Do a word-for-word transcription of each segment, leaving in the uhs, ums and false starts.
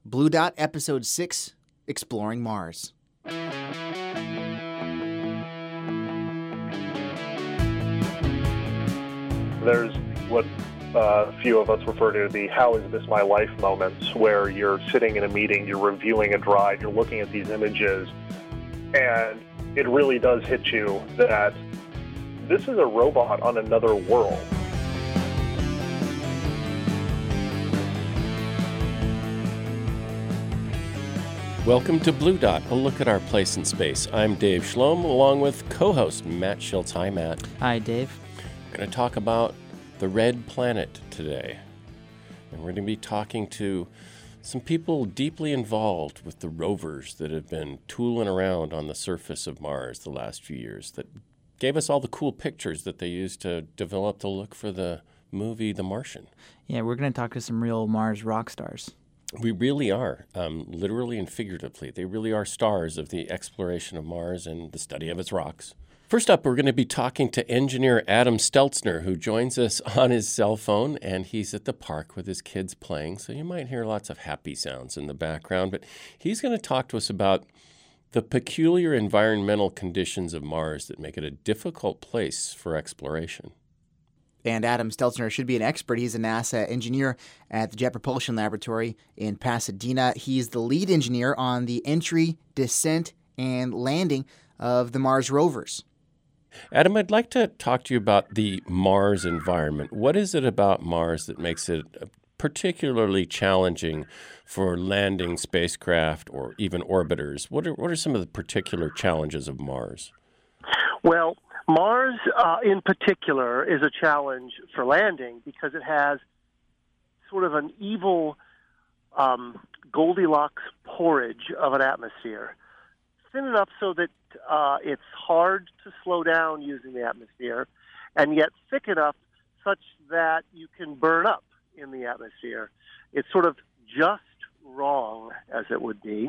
Blue Dot, Episode six, Exploring Mars. There's what uh, a few of us refer to the how is this my life moments, where you're sitting in a meeting, you're reviewing a drive, you're looking at these images, and it really does hit you that this is a robot on another world. Welcome to Blue Dot, a look at our place in space. I'm Dave Schloem, along with co-host Matt Schultz. Hi, Matt. Hi, Dave. We're going to talk about the red planet today. And we're going to be talking to some people deeply involved with the rovers that have been tooling around on the surface of Mars the last few years, that gave us all the cool pictures that they used to develop the look for the movie The Martian. Yeah, we're going to talk to some real Mars rock stars. We really are, um, literally and figuratively. They really are stars of the exploration of Mars and the study of its rocks. First up, we're going to be talking to engineer Adam Steltzner, who joins us on his cell phone, and he's at the park with his kids playing, so you might hear lots of happy sounds in the background. But he's going to talk to us about the peculiar environmental conditions of Mars that make it a difficult place for exploration. And Adam Steltzner should be an expert. He's a NASA engineer at the Jet Propulsion Laboratory in Pasadena. He's the lead engineer on the entry, descent, and landing of the Mars rovers. Adam, I'd like to talk to you about the Mars environment. What is it about Mars that makes it particularly challenging for landing spacecraft or even orbiters? What are, what are some of the particular challenges of Mars? Well, Mars, uh, in particular, is a challenge for landing because it has sort of an evil um, Goldilocks porridge of an atmosphere. Thin enough so that uh, it's hard to slow down using the atmosphere, and yet thick enough such that you can burn up in the atmosphere. It's sort of just wrong, as it would be.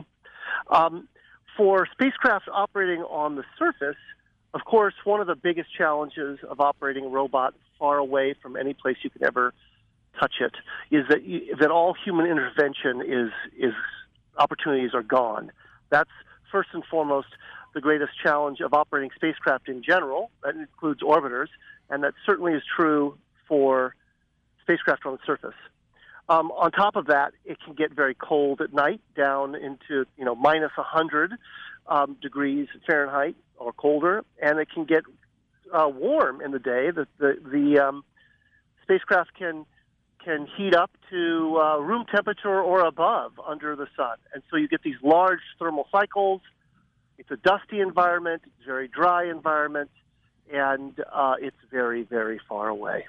Um, for spacecraft operating on the surface, of course, one of the biggest challenges of operating a robot far away from any place you can ever touch it is that you, that all human intervention is is opportunities are gone. That's first and foremost the greatest challenge of operating spacecraft in general. That includes orbiters, and that certainly is true for spacecraft on the surface. Um, on top of that, it can get very cold at night, down into you know minus one hundred um, degrees Fahrenheit or colder, and it can get uh, warm in the day. The the, the um, spacecraft can can heat up to uh, room temperature or above under the sun, and so you get these large thermal cycles. It's a dusty environment, it's a very dry environment, and uh, it's very, very far away.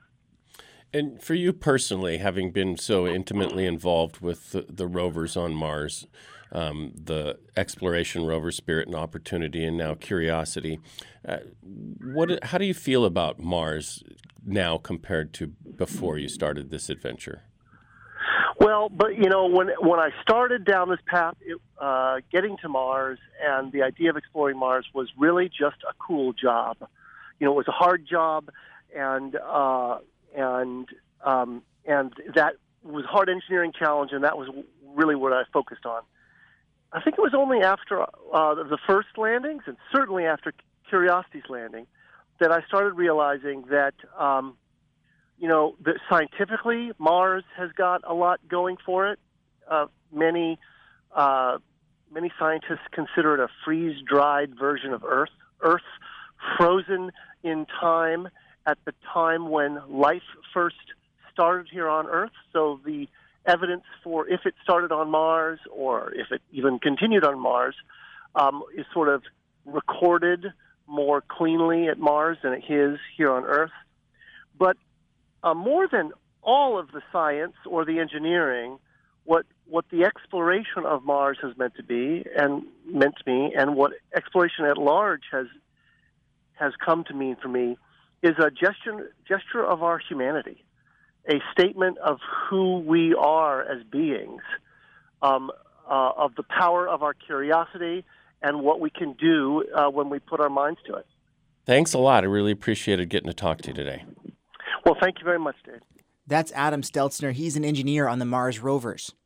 And for you personally, having been so intimately involved with the, the rovers on Mars, um, the exploration rover Spirit and Opportunity, and now Curiosity, uh, what? How do you feel about Mars now compared to before you started this adventure? Well, but you know, when when I started down this path, it, uh, getting to Mars and the idea of exploring Mars was really just a cool job. You know, it was a hard job, and uh, and um, and that was a hard engineering challenge, and that was really what I focused on. I think it was only after uh, the first landings, and certainly after Curiosity's landing, that I started realizing that, um, you know, that scientifically, Mars has got a lot going for it. Uh, many, uh, many scientists consider it a freeze-dried version of Earth. Earth frozen in time at the time when life first started here on Earth. So the evidence for if it started on Mars or if it even continued on Mars um, is sort of recorded more cleanly at Mars than it is here on Earth. But uh, more than all of the science or the engineering, what what the exploration of Mars has meant to be and meant to me, and what exploration at large has has come to mean for me, is a gesture gesture of our humanity, a statement of who we are as beings, um, uh, of the power of our curiosity and what we can do uh, when we put our minds to it. Thanks a lot. I really appreciated getting to talk to you today. Well, thank you very much, Dave. That's Adam Steltzner. He's an engineer on the Mars rovers.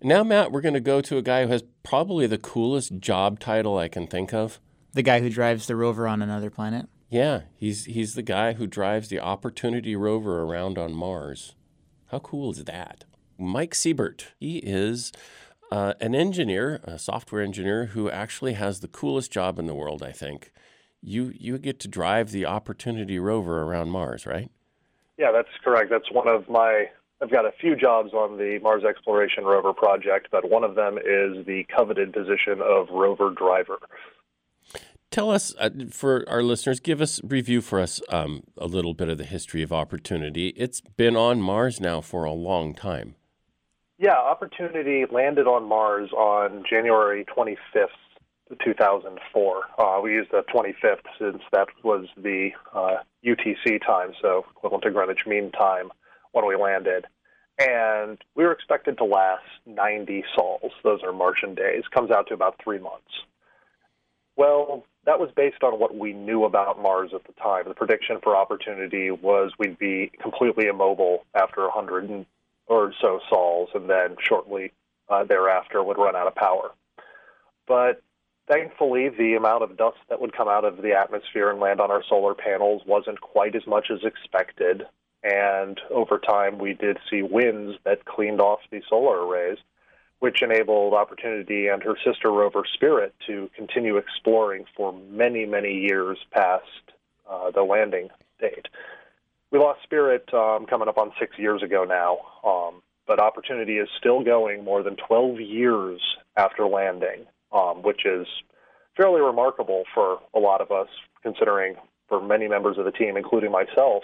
Now, Matt, we're going to go to a guy who has probably the coolest job title I can think of. The guy who drives the rover on another planet? Yeah, he's he's the guy who drives the Opportunity rover around on Mars. How cool is that? Mike Siebert. He is uh, an engineer, a software engineer, who actually has the coolest job in the world, I think. You you get to drive the Opportunity rover around Mars, right? Yeah, that's correct. That's one of my... I've got a few jobs on the Mars Exploration Rover project, but one of them is the coveted position of rover driver. Tell us, uh, for our listeners, give us, review for us um, a little bit of the history of Opportunity. It's been on Mars now for a long time. Yeah, Opportunity landed on Mars on January twenty-fifth, two thousand four. Uh, we used the twenty-fifth since that was the uh, U T C time, so equivalent to Greenwich Mean Time, when we landed. And we were expected to last ninety sols. Those are Martian days. Comes out to about three months. Well, that was based on what we knew about Mars at the time. The prediction for Opportunity was we'd be completely immobile after one hundred or so sols, and then shortly uh, thereafter would run out of power. But thankfully, the amount of dust that would come out of the atmosphere and land on our solar panels wasn't quite as much as expected. And over time, we did see winds that cleaned off the solar arrays, which enabled Opportunity and her sister rover Spirit to continue exploring for many, many years past uh, the landing date. We lost Spirit um, coming up on six years ago now, um, but Opportunity is still going more than twelve years after landing, um, which is fairly remarkable for a lot of us, considering for many members of the team, including myself,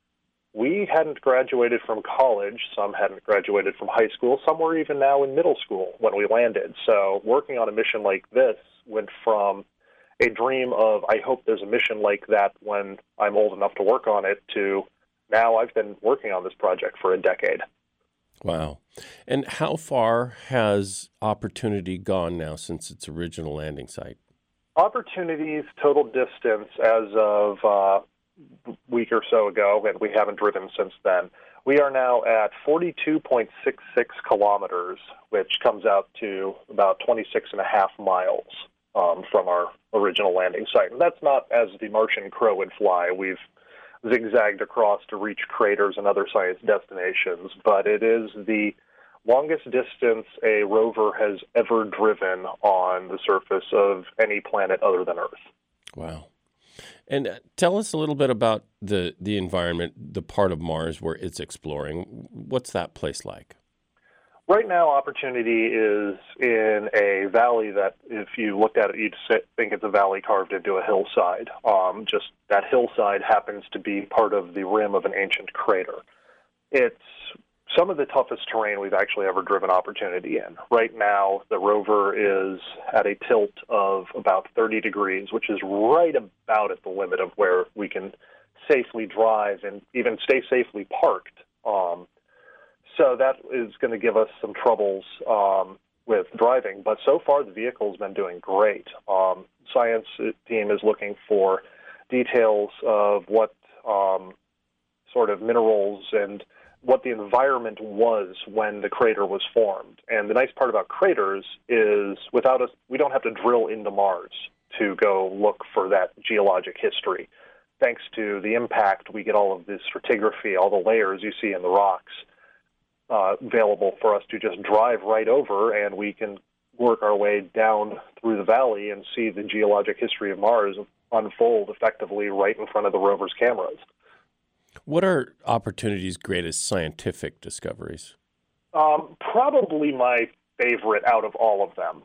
we hadn't graduated from college, some hadn't graduated from high school, some were even now in middle school when we landed. So working on a mission like this went from a dream of, I hope there's a mission like that when I'm old enough to work on it, to now I've been working on this project for a decade. Wow. And how far has Opportunity gone now since its original landing site? Opportunity's total distance as of uh, a week or so ago, and we haven't driven since then, we are now at forty-two point six six kilometers, which comes out to about twenty-six and a half miles um, from our original landing site. And that's not as the Martian Crow would fly. We've zigzagged across to reach craters and other science destinations, but it is the longest distance a rover has ever driven on the surface of any planet other than Earth. Wow. And uh, tell us a little bit about the, the environment, the part of Mars where it's exploring. What's that place like? Right now, Opportunity is in a valley that, if you looked at it, you'd think it's a valley carved into a hillside. Um, just that hillside happens to be part of the rim of an ancient crater. It's some of the toughest terrain we've actually ever driven Opportunity in. Right now, the rover is at a tilt of about thirty degrees, which is right about at the limit of where we can safely drive and even stay safely parked. Um, so that is going to give us some troubles um, with driving. But so far, the vehicle's been doing great. Um, science team is looking for details of what um, sort of minerals and what the environment was when the crater was formed. And the nice part about craters is without us, we don't have to drill into Mars to go look for that geologic history. Thanks to the impact, we get all of this stratigraphy, all the layers you see in the rocks uh, available for us to just drive right over, and we can work our way down through the valley and see the geologic history of Mars unfold effectively right in front of the rover's cameras. What are Opportunity's greatest scientific discoveries? Um, probably my favorite out of all of them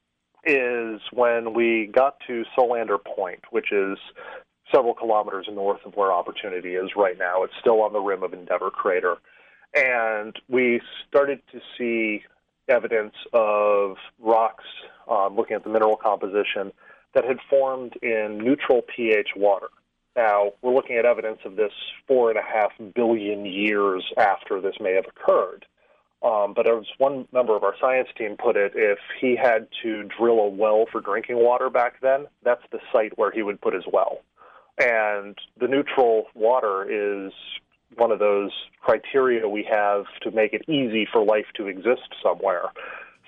is when we got to Solander Point, which is several kilometers north of where Opportunity is right now. It's still on the rim of Endeavour Crater. And we started to see evidence of rocks, um, looking at the mineral composition, that had formed in neutral pH water. Now, we're looking at evidence of this four and a half billion years after this may have occurred. Um, but as one member of our science team put it, if he had to drill a well for drinking water back then, that's the site where he would put his well. And the neutral water is one of those criteria we have to make it easy for life to exist somewhere.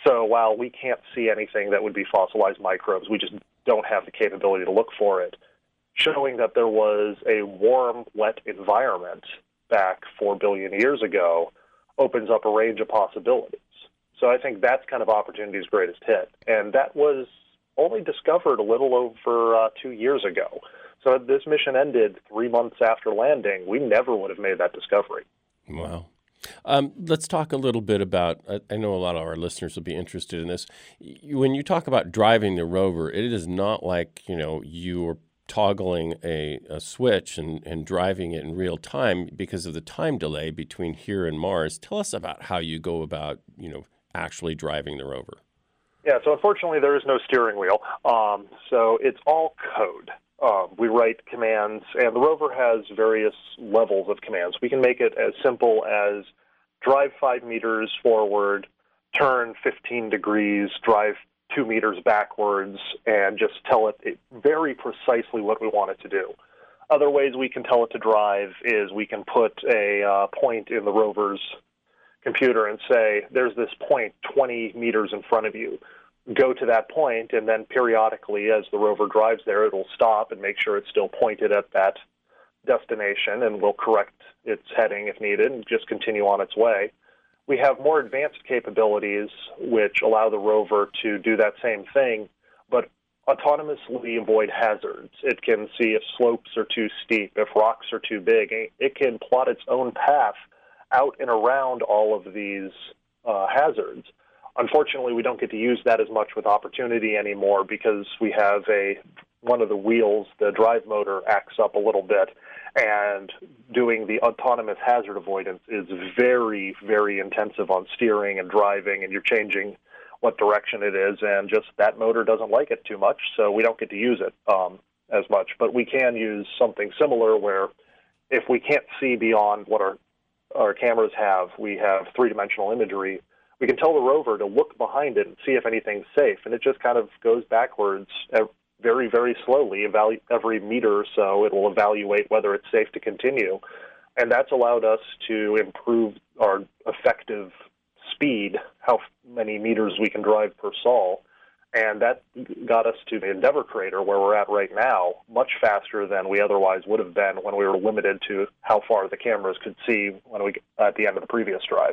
So while we can't see anything that would be fossilized microbes, we just don't have the capability to look for it. Showing that there was a warm, wet environment back four billion years ago opens up a range of possibilities. So I think that's kind of opportunity's greatest hit. And that was only discovered a little over uh, two years ago. So if this mission ended three months after landing, we never would have made that discovery. Wow. Um, let's talk a little bit about, I, I know a lot of our listeners will be interested in this. When you talk about driving the rover, it is not like, you know, you're toggling a, a switch and, and driving it in real time because of the time delay between here and Mars. Tell us about how you go about, you know, actually driving the rover. Yeah, so unfortunately there is no steering wheel. Um, so it's all code. Um, we write commands, and the rover has various levels of commands. We can make it as simple as drive five meters forward, turn fifteen degrees, drive two meters backwards, and just tell it very precisely what we want it to do. Other ways we can tell it to drive is we can put a uh, point in the rover's computer and say, there's this point twenty meters in front of you. Go to that point, and then periodically as the rover drives there, it'll stop and make sure it's still pointed at that destination, and we'll correct its heading if needed and just continue on its way. We have more advanced capabilities which allow the rover to do that same thing, but autonomously avoid hazards. It can see if slopes are too steep, if rocks are too big. It can plot its own path out and around all of these uh, hazards. Unfortunately, we don't get to use that as much with Opportunity anymore because we have a one of the wheels, the drive motor, acts up a little bit, and doing the autonomous hazard avoidance is very, very intensive on steering and driving, and you're changing what direction it is, and just that motor doesn't like it too much, so we don't get to use it um, as much. But we can use something similar where if we can't see beyond what our, our cameras have, we have three-dimensional imagery, we can tell the rover to look behind it and see if anything's safe, and it just kind of goes backwards very, very slowly. Evalu- every meter or so, it will evaluate whether it's safe to continue, and that's allowed us to improve our effective speed, how many meters we can drive per sol, and that got us to the Endeavour crater where we're at right now much faster than we otherwise would have been when we were limited to how far the cameras could see when we at the end of the previous drive.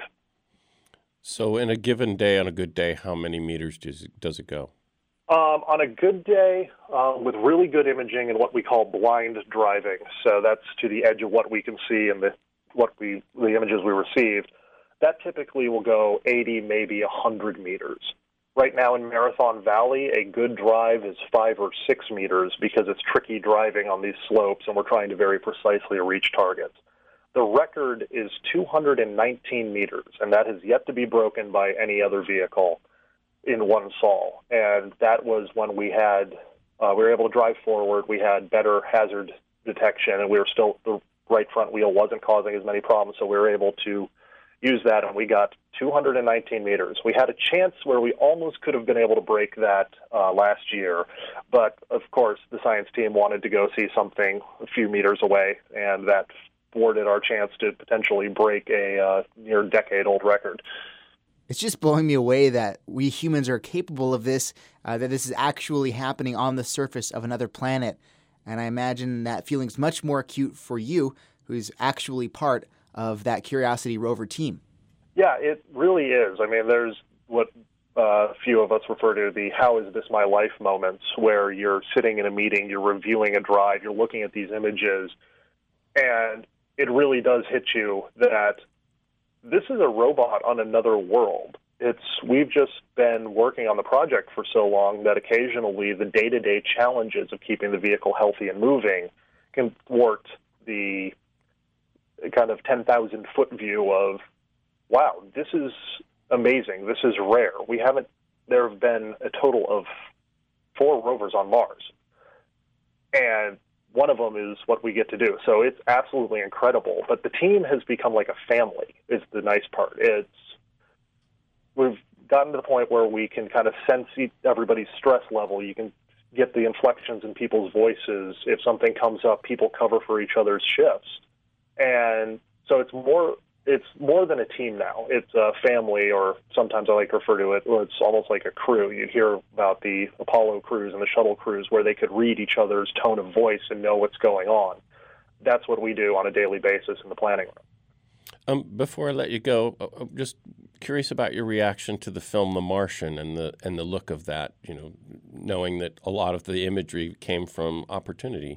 So in a given day, on a good day, how many meters does it, does it go? Um, on a good day, uh, with really good imaging and what we call blind driving, so that's to the edge of what we can see and the what we the images we received, that typically will go eighty, maybe one hundred meters. Right now in Marathon Valley, a good drive is five or six meters because it's tricky driving on these slopes, and we're trying to very precisely reach targets. The record is two hundred nineteen meters, and that has yet to be broken by any other vehicle in one sol. And that was when we had, uh, we were able to drive forward, we had better hazard detection, and we were still, the right front wheel wasn't causing as many problems, so we were able to use that, and we got two hundred nineteen meters. We had a chance where we almost could have been able to break that uh, last year, but of course the science team wanted to go see something a few meters away, and that thwarted our chance to potentially break a uh, near decade-old record. It's just blowing me away that we humans are capable of this, uh, that this is actually happening on the surface of another planet. And I imagine that feeling's much more acute for you, who's actually part of that Curiosity rover team. Yeah, it really is. I mean, there's what uh, a few of us refer to the how is this my life moments, where you're sitting in a meeting, you're reviewing a drive, you're looking at these images, and it really does hit you that this is a robot on another world. It's we've just been working on the project for so long that occasionally the day-to-day challenges of keeping the vehicle healthy and moving can thwart the kind of ten thousand foot view of, wow, this is amazing. This is rare. We haven't, there have been a total of four rovers on Mars. And one of them is what we get to do. So it's absolutely incredible. But the team has become like a family, is the nice part. It's we've gotten to the point where we can kind of sense everybody's stress level. You can get the inflections in people's voices. If something comes up, people cover for each other's shifts. And so it's more it's more than a team now. It's a family, or sometimes I like to refer to it, well, it's almost like a crew. You'd hear about the Apollo crews and the shuttle crews where they could read each other's tone of voice and know what's going on. That's what we do on a daily basis in the planning room. Um, before I let you go, I'm just curious about your reaction to the film The Martian and the and the look of that, you know, knowing that a lot of the imagery came from Opportunity.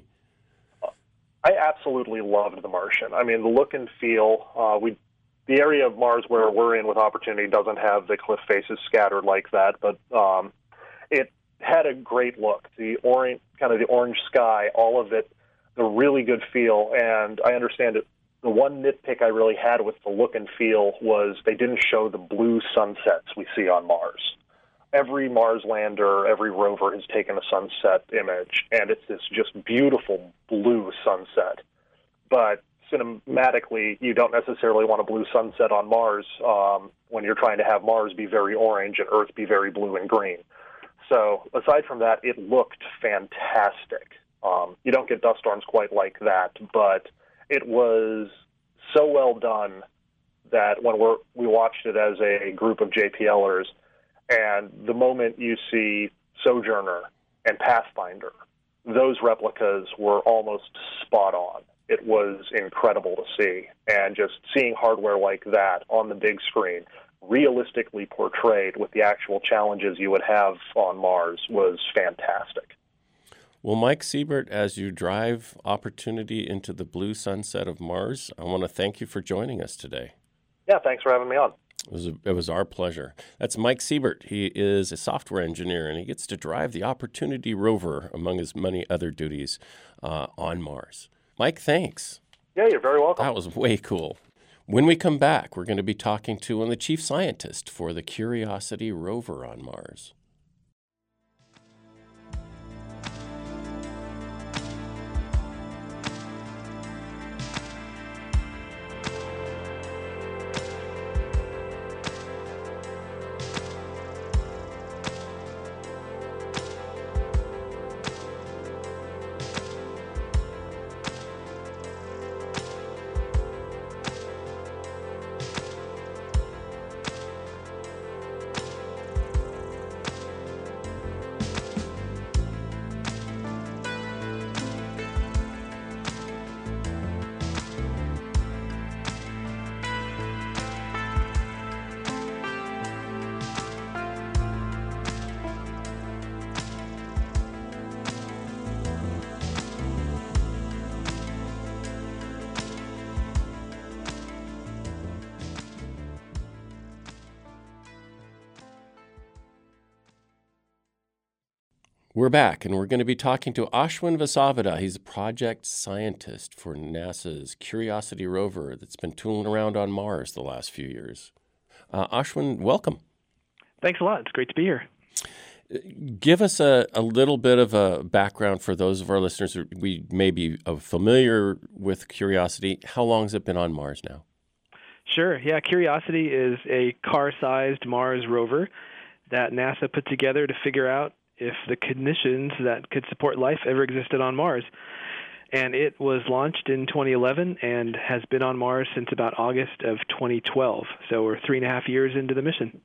I absolutely loved The Martian. I mean, the look and feel, uh, we, the area of Mars where we're in with Opportunity doesn't have the cliff faces scattered like that, but um, it had a great look. The orange, kind of the orange sky, all of it, the really good feel, and I understand it. The one nitpick I really had with the look and feel was they didn't show the blue sunsets we see on Mars. Every Mars lander, every rover has taken a sunset image, and it's this just beautiful blue sunset. But cinematically, you don't necessarily want a blue sunset on Mars um, when you're trying to have Mars be very orange and Earth be very blue and green. So aside from that, it looked fantastic. Um, you don't get dust storms quite like that, but it was so well done that when we're, we watched it as a group of JPLers, and the moment you see Sojourner and Pathfinder, those replicas were almost spot on. It was incredible to see. And just seeing hardware like that on the big screen, realistically portrayed with the actual challenges you would have on Mars, was fantastic. Well, Mike Siebert, as you drive Opportunity into the blue sunset of Mars, I want to thank you for joining us today. Yeah, thanks for having me on. It was, a, it was our pleasure. That's Mike Siebert. He is a software engineer, and he gets to drive the Opportunity rover, among his many other duties, uh, on Mars. Mike, thanks. Yeah, you're very welcome. That was way cool. When we come back, we're going to be talking to one of the chief scientists for the Curiosity rover on Mars. We're back, and we're going to be talking to Ashwin Vasavada. He's a project scientist for NASA's Curiosity rover that's been tooling around on Mars the last few years. Uh, Ashwin, welcome. Thanks a lot. It's great to be here. Give us a, a little bit of a background for those of our listeners who we may be familiar with Curiosity. How long has it been on Mars now? Sure. Yeah, Curiosity is a car-sized Mars rover that NASA put together to figure out if the conditions that could support life ever existed on Mars. And it was launched in twenty eleven and has been on Mars since about August of twenty twelve. So we're three and a half years into the mission.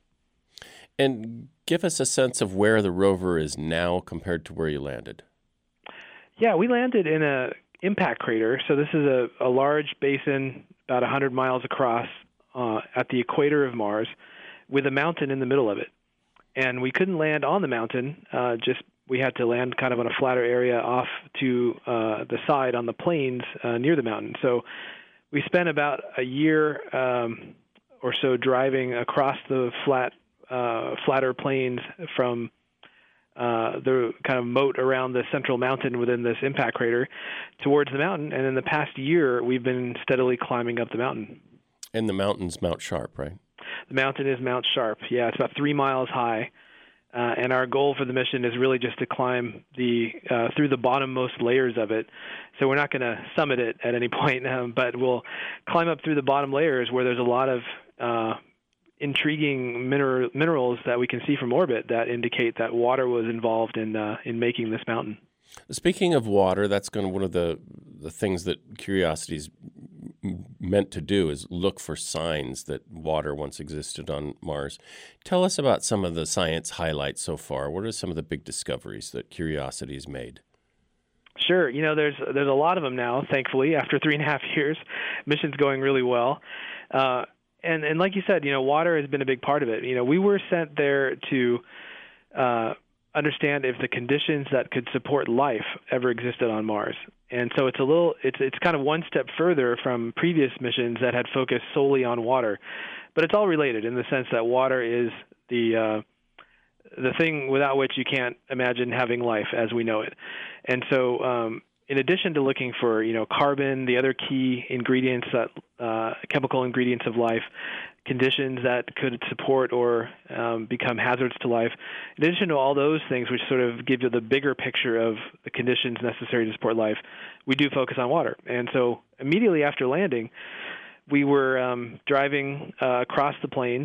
And give us a sense of where the rover is now compared to where you landed. Yeah, we landed in a impact crater. So this is a, a large basin about one hundred miles across uh, at the equator of Mars with a mountain in the middle of it. And we couldn't land on the mountain, uh, just we had to land kind of on a flatter area off to uh, the side on the plains uh, near the mountain. So we spent about a year um, or so driving across the flat, uh, flatter plains from uh, the kind of moat around the central mountain within this impact crater towards the mountain. And in the past year, we've been steadily climbing up the mountain. And the mountain's Mount Sharp, right? The mountain is Mount Sharp. Yeah, it's about three miles high. Uh, and our goal for the mission is really just to climb the uh, through the bottommost layers of it. So we're not going to summit it at any point, um, but we'll climb up through the bottom layers where there's a lot of uh, intriguing mineral, minerals that we can see from orbit that indicate that water was involved in uh, in making this mountain. Speaking of water, that's going to one of the the things that Curiosity's meant to do is look for signs that water once existed on Mars. Tell us about some of the science highlights so far. What are some of the big discoveries that Curiosity has made? Sure. You know, there's there's a lot of them now, thankfully, after three and a half years. Mission's going really well. Uh, and, and like you said, you know, water has been a big part of it. You know, we were sent there to uh, understand if the conditions that could support life ever existed on Mars. And so it's a little, it's it's kind of one step further from previous missions that had focused solely on water. But it's all related in the sense that water is the uh, the thing without which you can't imagine having life as we know it. And so um, in addition to looking for, you know, carbon, the other key ingredients, that uh, chemical ingredients of life, conditions that could support or um, become hazards to life, in addition to all those things which sort of give you the bigger picture of the conditions necessary to support life, we do focus on water. And so immediately after landing, we were um, driving uh, across the plains,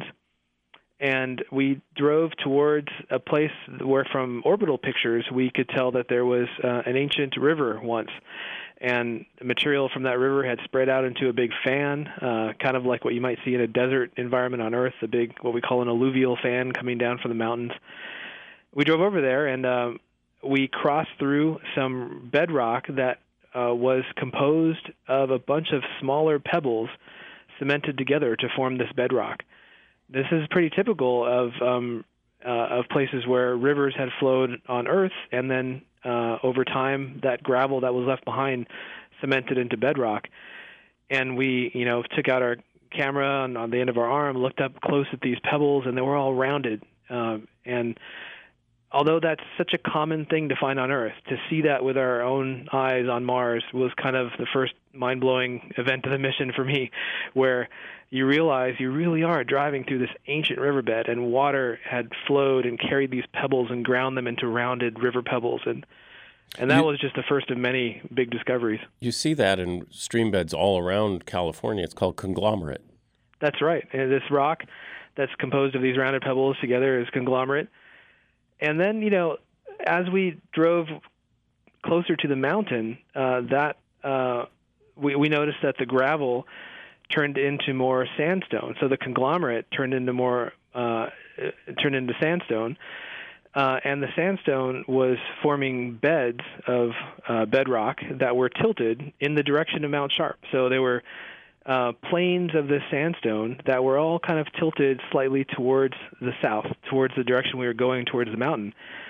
and we drove towards a place where from orbital pictures we could tell that there was uh, an ancient river once. And material from that river had spread out into a big fan, uh, kind of like what you might see in a desert environment on Earth, a big, what we call an alluvial fan coming down from the mountains. We drove over there, and uh, we crossed through some bedrock that uh, was composed of a bunch of smaller pebbles cemented together to form this bedrock. This is pretty typical of um, uh, of places where rivers had flowed on Earth, and then uh, over time, that gravel that was left behind cemented into bedrock. And we, you know, took out our camera on, on the end of our arm, looked up close at these pebbles, and they were all rounded. Um, and although that's such a common thing to find on Earth, to see that with our own eyes on Mars was kind of the first mind-blowing event of the mission for me, where you realize you really are driving through this ancient riverbed, and water had flowed and carried these pebbles and ground them into rounded river pebbles. And and that you, was just the first of many big discoveries. You see that in stream beds all around California. It's called conglomerate. That's right. And this rock that's composed of these rounded pebbles together is conglomerate. And then, you know, as we drove closer to the mountain, uh, that uh, we, we noticed that the gravel turned into more sandstone. So the conglomerate turned into more uh, turned into sandstone, uh, and the sandstone was forming beds of uh, bedrock that were tilted in the direction of Mount Sharp. So they were uh, plains of this sandstone that were all kind of tilted slightly towards the south, towards the direction we were going towards the mountain.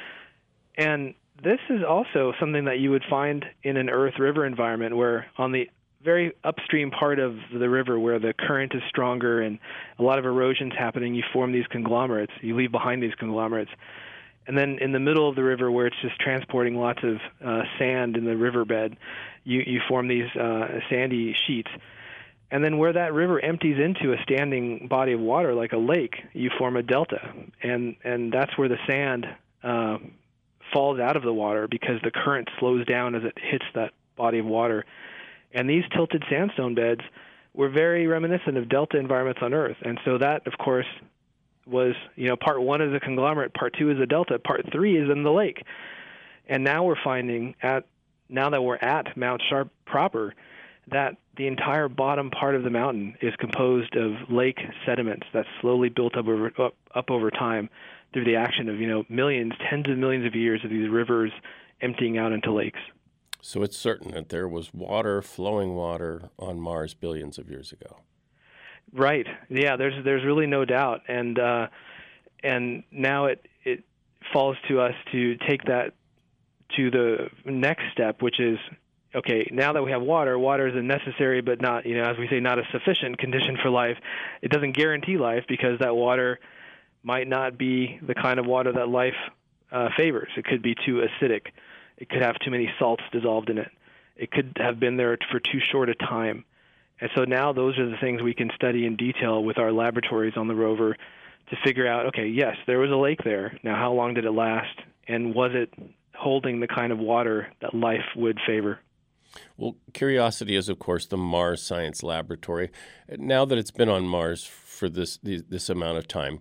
And this is also something that you would find in an Earth river environment, where on the very upstream part of the river where the current is stronger and a lot of erosion's happening, you form these conglomerates. You leave behind these conglomerates. And then in the middle of the river where it's just transporting lots of uh, sand in the riverbed, you, you form these uh, sandy sheets. And then where that river empties into a standing body of water like a lake, you form a delta. And, and that's where the sand uh, falls out of the water because the current slows down as it hits that body of water. And these tilted sandstone beds were very reminiscent of delta environments on Earth. And so that, of course, was, you know, part one is a conglomerate, part two is a delta, part three is in the lake. And now we're finding, at now that we're at Mount Sharp proper, that the entire bottom part of the mountain is composed of lake sediments that slowly built up over, up, up over time through the action of, you know, millions, tens of millions of years of these rivers emptying out into lakes. So it's certain that there was water, flowing water, on Mars billions of years ago. Right. Yeah. There's there's really no doubt, and uh, and now it it falls to us to take that to the next step, which is, okay, now that we have water, water is a necessary but not, you know, as we say, not a sufficient condition for life. It doesn't guarantee life because that water might not be the kind of water that life uh, favors. It could be too acidic. It could have too many salts dissolved in it. It could have been there for too short a time. And so now those are the things we can study in detail with our laboratories on the rover to figure out, okay, yes, there was a lake there. Now, how long did it last? And was it holding the kind of water that life would favor? Well, Curiosity is, of course, the Mars Science Laboratory. Now that it's been on Mars for this this amount of time,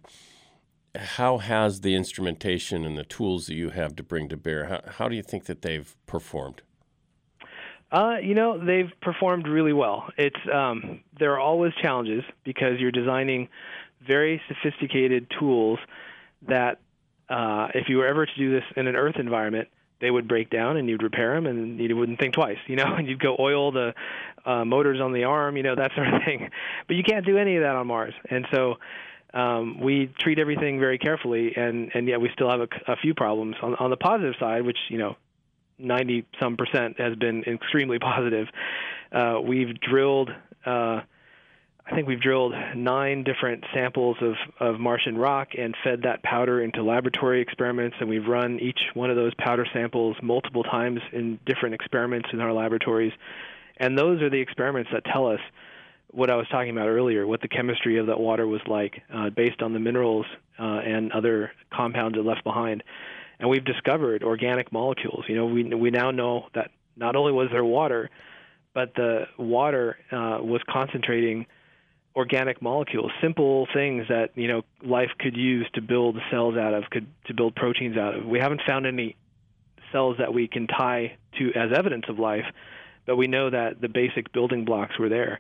how has the instrumentation and the tools that you have to bring to bear, how, how do you think that they've performed? Uh, you know, they've performed really well. It's um, there are always challenges because you're designing very sophisticated tools that uh, if you were ever to do this in an Earth environment, they would break down and you'd repair them and you wouldn't think twice, you know, and you'd go oil the uh, motors on the arm, you know, that sort of thing. But you can't do any of that on Mars. And so um, we treat everything very carefully, and, and yet we still have a, a few problems. On, on the positive side, which, you know, ninety some percent has been extremely positive. Uh, we've drilled, uh, I think we've drilled nine different samples of, of Martian rock and fed that powder into laboratory experiments, and we've run each one of those powder samples multiple times in different experiments in our laboratories. And those are the experiments that tell us what I was talking about earlier, what the chemistry of that water was like, uh, based on the minerals uh, and other compounds it left behind. And we've discovered organic molecules. You know, we we now know that not only was there water, but the water uh, was concentrating organic molecules, simple things that, you know, life could use to build cells out of, could to build proteins out of. We haven't found any cells that we can tie to as evidence of life, but we know that the basic building blocks were there.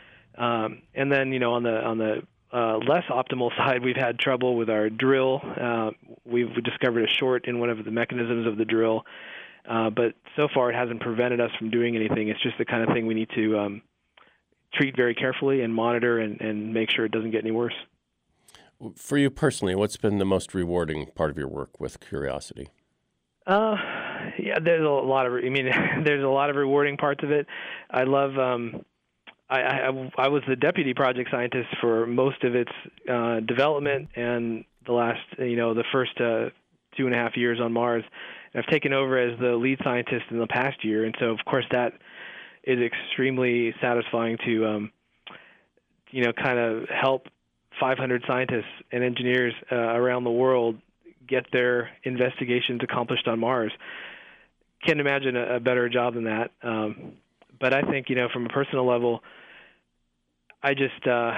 Um, and then, you know, on the on the Uh, less optimal side, we've had trouble with our drill. Uh, we've discovered a short in one of the mechanisms of the drill, uh, but so far it hasn't prevented us from doing anything. It's just the kind of thing we need to um, treat very carefully and monitor and, and make sure it doesn't get any worse. For you personally, what's been the most rewarding part of your work with Curiosity? Uh, yeah, there's a lot of. I mean, there's a lot of rewarding parts of it. I love. Um, I, I, I was the deputy project scientist for most of its uh, development and the last, you know, the first uh, two and a half years on Mars. And I've taken over as the lead scientist in the past year, and so of course that is extremely satisfying to, um, you know, kind of help five hundred scientists and engineers uh, around the world get their investigations accomplished on Mars. Can't imagine a, a better job than that. Um, but I think, you know, from a personal level, I just uh,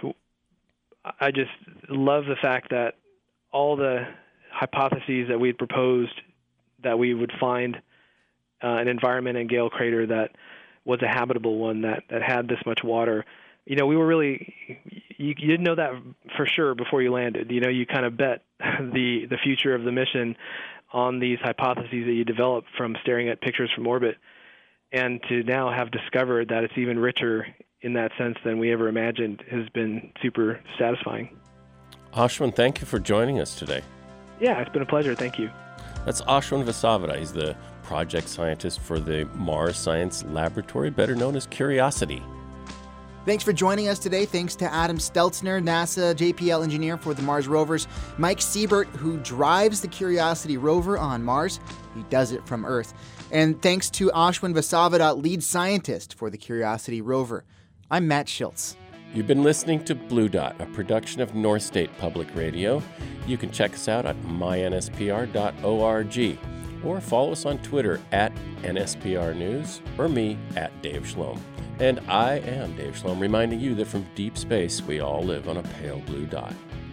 I just love the fact that all the hypotheses that we had proposed, that we would find uh, an environment in Gale Crater that was a habitable one, that, that had this much water. You know, we were really, you, you didn't know that for sure before you landed. You know, you kind of bet the, the future of the mission on these hypotheses that you developed from staring at pictures from orbit. And to now have discovered that it's even richer in that sense than we ever imagined has been super satisfying. Ashwin, thank you for joining us today. Yeah, it's been a pleasure. Thank you. That's Ashwin Vasavada. He's the project scientist for the Mars Science Laboratory, better known as Curiosity. Thanks for joining us today. Thanks to Adam Steltzner, NASA J P L engineer for the Mars rovers, Mike Siebert, who drives the Curiosity rover on Mars. He does it from Earth. And thanks to Ashwin Vasavada, lead scientist for the Curiosity rover. I'm Matt Schiltz. You've been listening to Blue Dot, a production of North State Public Radio. You can check us out at my n s p r dot org or follow us on Twitter at N S P R News or me at Dave Schlom. And I am Dave Schlom, reminding you that from deep space, we all live on a pale blue dot.